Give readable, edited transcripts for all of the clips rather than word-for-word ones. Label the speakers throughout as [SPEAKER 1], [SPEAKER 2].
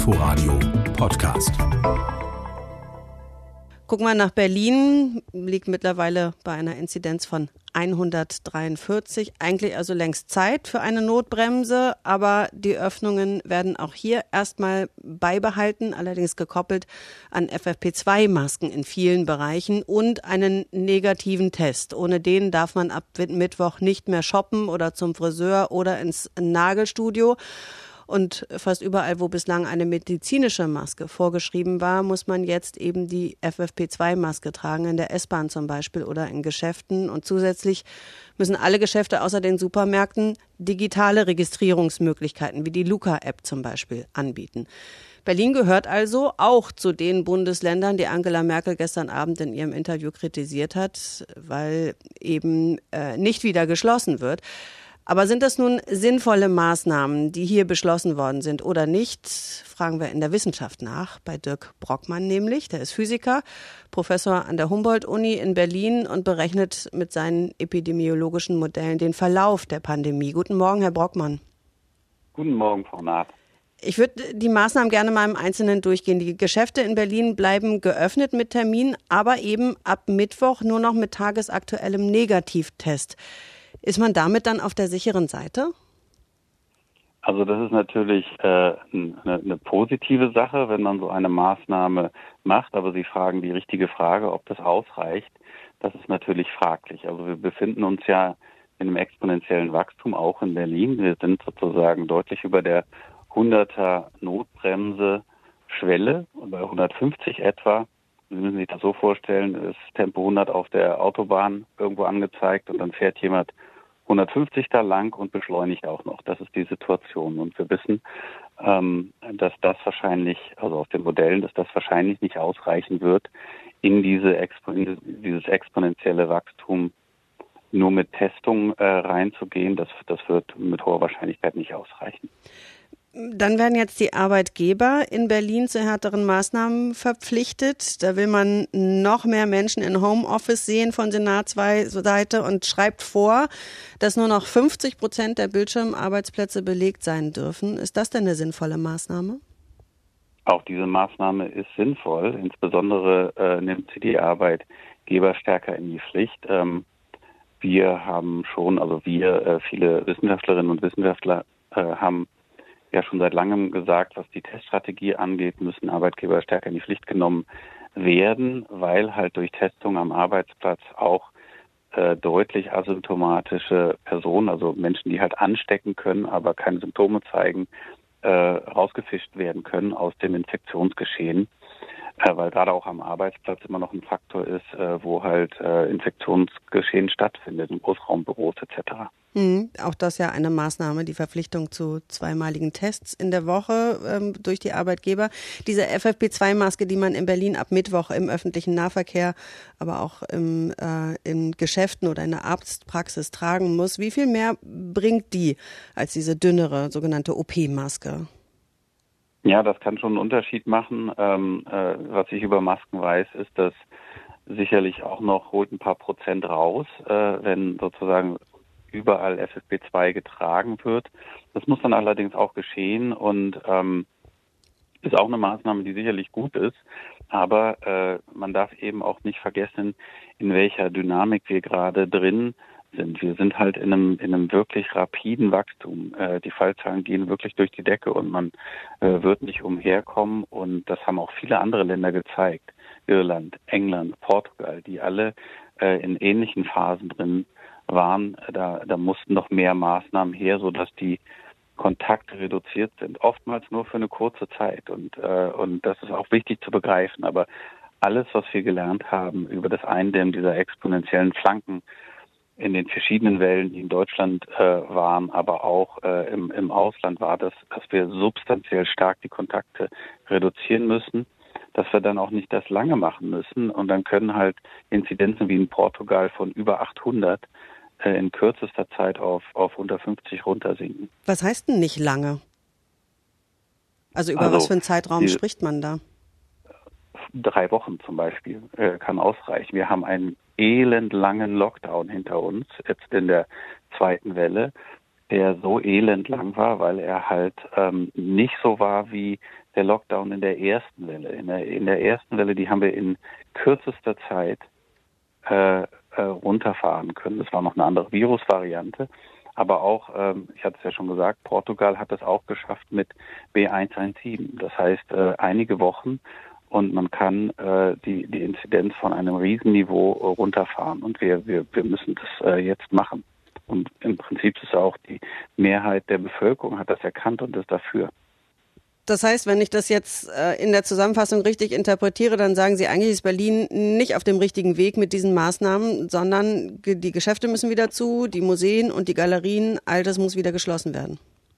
[SPEAKER 1] Inforadio Podcast.
[SPEAKER 2] Gucken wir nach Berlin, liegt mittlerweile bei einer Inzidenz von 143. Eigentlich also längst Zeit für eine Notbremse, aber die Öffnungen werden auch hier erstmal beibehalten, allerdings gekoppelt an FFP2-Masken in vielen Bereichen und einen negativen Test. Ohne den darf man ab Mittwoch nicht mehr shoppen oder zum Friseur oder ins Nagelstudio. Und fast überall, wo bislang eine medizinische Maske vorgeschrieben war, muss man jetzt eben die FFP2-Maske tragen, in der S-Bahn zum Beispiel oder in Geschäften. Und zusätzlich müssen alle Geschäfte außer den Supermärkten digitale Registrierungsmöglichkeiten wie die Luca-App zum Beispiel anbieten. Berlin gehört also auch zu den Bundesländern, die Angela Merkel gestern Abend in ihrem Interview kritisiert hat, weil eben nicht wieder geschlossen wird. Aber sind das nun sinnvolle Maßnahmen, die hier beschlossen worden sind oder nicht, fragen wir in der Wissenschaft nach, bei Dirk Brockmann nämlich. Der ist Physiker, Professor an der Humboldt-Uni in Berlin und berechnet mit seinen epidemiologischen Modellen den Verlauf der Pandemie. Guten Morgen, Herr Brockmann.
[SPEAKER 3] Guten Morgen, Frau Naht.
[SPEAKER 2] Ich würde die Maßnahmen gerne mal im Einzelnen durchgehen. Die Geschäfte in Berlin bleiben geöffnet mit Termin, aber eben ab Mittwoch nur noch mit tagesaktuellem Negativtest. Ist man damit dann auf der sicheren Seite?
[SPEAKER 3] Also das ist natürlich eine positive Sache, wenn man so eine Maßnahme macht. Aber Sie fragen die richtige Frage, ob das ausreicht. Das ist natürlich fraglich. Also wir befinden uns ja in einem exponentiellen Wachstum, auch in Berlin. Wir sind sozusagen deutlich über der 100er Notbremse-Schwelle, bei 150 etwa. Sie müssen sich das so vorstellen, ist Tempo 100 auf der Autobahn irgendwo angezeigt und dann fährt jemand 150 da lang und beschleunigt auch noch. Das ist die Situation. Und wir wissen, dass das wahrscheinlich, also aus den Modellen, dass das wahrscheinlich nicht ausreichen wird, in dieses exponentielle Wachstum nur mit Testung reinzugehen. Das wird mit hoher Wahrscheinlichkeit nicht ausreichen.
[SPEAKER 2] Dann werden jetzt die Arbeitgeber in Berlin zu härteren Maßnahmen verpflichtet. Da will man noch mehr Menschen in Homeoffice sehen von Senatsseite und schreibt vor, dass nur noch 50% der Bildschirmarbeitsplätze belegt sein dürfen. Ist das denn eine sinnvolle Maßnahme?
[SPEAKER 3] Auch diese Maßnahme ist sinnvoll. Insbesondere nimmt sie die Arbeitgeber stärker in die Pflicht. Wir haben schon, viele Wissenschaftlerinnen und Wissenschaftler haben ja schon seit langem gesagt, was die Teststrategie angeht, müssen Arbeitgeber stärker in die Pflicht genommen werden, weil halt durch Testung am Arbeitsplatz auch deutlich asymptomatische Personen, also Menschen, die halt anstecken können, aber keine Symptome zeigen, rausgefischt werden können aus dem Infektionsgeschehen, weil gerade auch am Arbeitsplatz immer noch ein Faktor ist, wo halt Infektionsgeschehen stattfindet, in Großraumbüros etc.
[SPEAKER 2] Auch das ja eine Maßnahme, die Verpflichtung zu zweimaligen Tests in der Woche durch die Arbeitgeber. Diese FFP2-Maske, die man in Berlin ab Mittwoch im öffentlichen Nahverkehr, aber auch in Geschäften oder in der Arztpraxis tragen muss, wie viel mehr bringt die als diese dünnere sogenannte OP-Maske?
[SPEAKER 3] Ja, das kann schon einen Unterschied machen. Was ich über Masken weiß, ist, dass sicherlich auch noch holt ein paar Prozent raus, wenn sozusagen überall FFP2 getragen wird. Das muss dann allerdings auch geschehen und ist auch eine Maßnahme, die sicherlich gut ist. Aber man darf eben auch nicht vergessen, in welcher Dynamik wir gerade drin sind. Wir sind halt in einem wirklich rapiden Wachstum. Die Fallzahlen gehen wirklich durch die Decke und man wird nicht umherkommen. Und das haben auch viele andere Länder gezeigt. Irland, England, Portugal, die alle in ähnlichen Phasen drin waren. Da mussten noch mehr Maßnahmen her, sodass die Kontakte reduziert sind. Oftmals nur für eine kurze Zeit. Und das ist auch wichtig zu begreifen. Aber alles, was wir gelernt haben über das Eindämmen dieser exponentiellen Flanken in den verschiedenen Wellen, die in Deutschland waren, aber auch im Ausland, war das, dass wir substanziell stark die Kontakte reduzieren müssen, dass wir dann auch nicht das lange machen müssen. Und dann können halt Inzidenzen wie in Portugal von über 800 in kürzester Zeit auf unter 50 runtersinken.
[SPEAKER 2] Was heißt denn nicht lange? Also was für einen Zeitraum spricht man da?
[SPEAKER 3] 3 Wochen zum Beispiel kann ausreichen. Wir haben einen elendlangen Lockdown hinter uns, jetzt in der zweiten Welle, der so elend lang war, weil er halt nicht so war wie der Lockdown in der ersten Welle. In der ersten Welle, die haben wir in kürzester Zeit runterfahren können. Das war noch eine andere Virusvariante. Aber auch, ich hatte es ja schon gesagt, Portugal hat das auch geschafft mit B117. Das heißt, einige Wochen und man kann die Inzidenz von einem Riesenniveau runterfahren. Und wir müssen das jetzt machen. Und im Prinzip ist auch die Mehrheit der Bevölkerung hat das erkannt und ist dafür.
[SPEAKER 2] Das heißt, wenn ich das jetzt in der Zusammenfassung richtig interpretiere, dann sagen Sie, eigentlich ist Berlin nicht auf dem richtigen Weg mit diesen Maßnahmen, sondern die Geschäfte müssen wieder zu, die Museen und die Galerien, all das muss wieder geschlossen werden.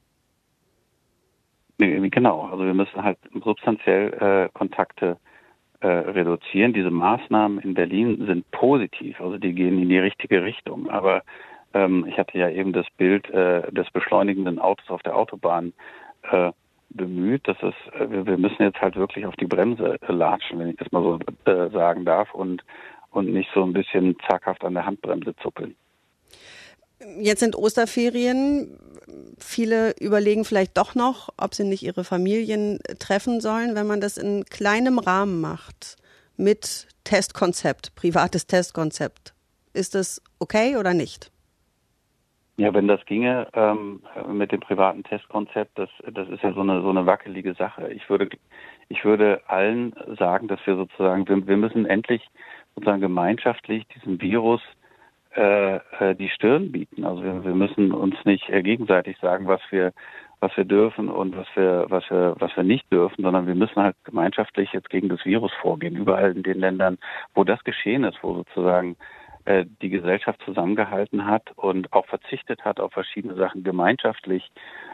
[SPEAKER 3] Genau, also wir müssen halt substanziell Kontakte reduzieren. Diese Maßnahmen in Berlin sind positiv, also die gehen in die richtige Richtung. Aber ich hatte ja eben das Bild des beschleunigenden Autos auf der Autobahn bemüht. Wir müssen jetzt halt wirklich auf die Bremse latschen, wenn ich das mal so sagen darf, und nicht so ein bisschen zaghaft an der Handbremse zuppeln.
[SPEAKER 2] Jetzt sind Osterferien. Viele überlegen vielleicht doch noch, ob sie nicht ihre Familien treffen sollen, wenn man das in kleinem Rahmen macht, mit Testkonzept, privates Testkonzept. Ist das okay oder nicht?
[SPEAKER 3] Ja, wenn das ginge mit dem privaten Testkonzept, das ist ja so eine wackelige Sache. Ich würde allen sagen, dass wir sozusagen, wir müssen endlich sozusagen gemeinschaftlich diesem Virus die Stirn bieten. Also wir müssen uns nicht gegenseitig sagen, was wir dürfen und was wir nicht dürfen, sondern wir müssen halt gemeinschaftlich jetzt gegen das Virus vorgehen. Überall in den Ländern, wo das geschehen ist, wo sozusagen die Gesellschaft zusammengehalten hat und auch verzichtet hat auf verschiedene Sachen gemeinschaftlich,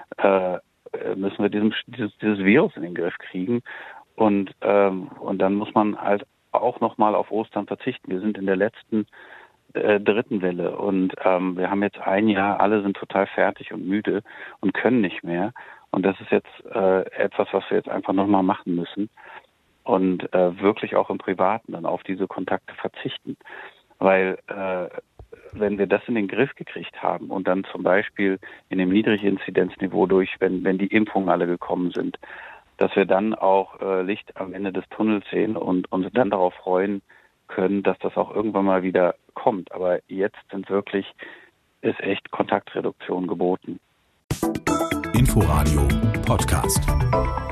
[SPEAKER 3] müssen wir dieses Virus in den Griff kriegen. Und dann muss man halt auch nochmal auf Ostern verzichten. Wir sind in der letzten dritten Welle und wir haben jetzt ein Jahr, alle sind total fertig und müde und können nicht mehr. Und das ist jetzt etwas, was wir jetzt einfach nochmal machen müssen und wirklich auch im Privaten dann auf diese Kontakte verzichten. Weil wenn wir das in den Griff gekriegt haben und dann zum Beispiel in dem Niedriginzidenzniveau wenn die Impfungen alle gekommen sind, dass wir dann auch Licht am Ende des Tunnels sehen und uns dann darauf freuen können, dass das auch irgendwann mal wieder kommt. Aber jetzt ist echt Kontaktreduktion geboten.
[SPEAKER 1] Inforadio Podcast.